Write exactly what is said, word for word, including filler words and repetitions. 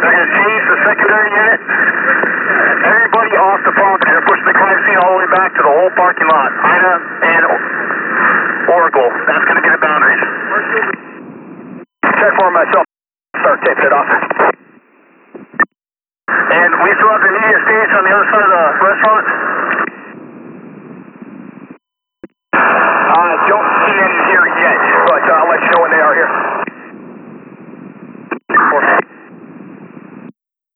They're going to change the secondary unit. Everybody off the property. They're pushing the crime scene all the way back to the whole parking lot. Ida and Oracle. That's going to be the boundaries. Check for myself. Start taping it off. And we still have the media stage on the other side of the restaurant. Uh, don't see any here yet, but uh, I'll let you know when they are here.